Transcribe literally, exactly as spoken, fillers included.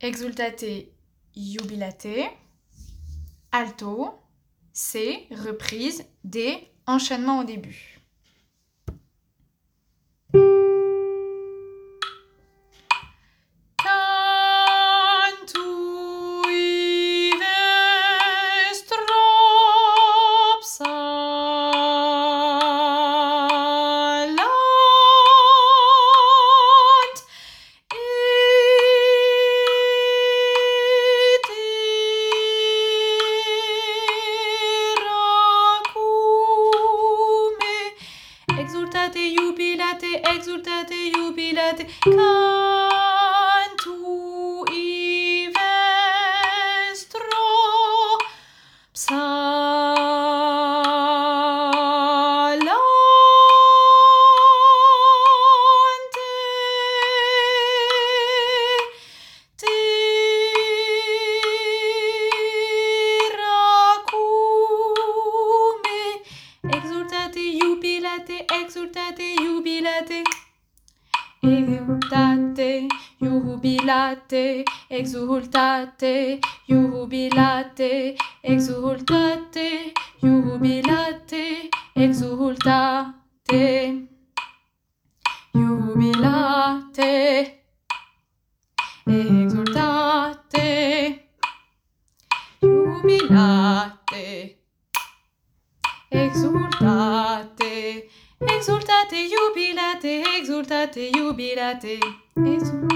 exultate, jubilate, alto, C, reprise, D, enchaînement au début. Exultate, jubilate, exultate, jubilate, cantu i vestro psalante, tiracume, exultate, jubilate, exultate, jubilate, exultate, jubilate, exultate, jubilate, exultate, jubilate, exultate, jubilate, exultate, jubilate, exultate, exultate, jubilate, exultate, jubilate, exultate.